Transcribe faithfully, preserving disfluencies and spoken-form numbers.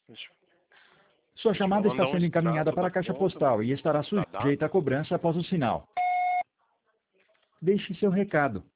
Sua chamada está sendo encaminhada para a caixa postal e estará sujeita a cobrança após o sinal. Deixe seu recado.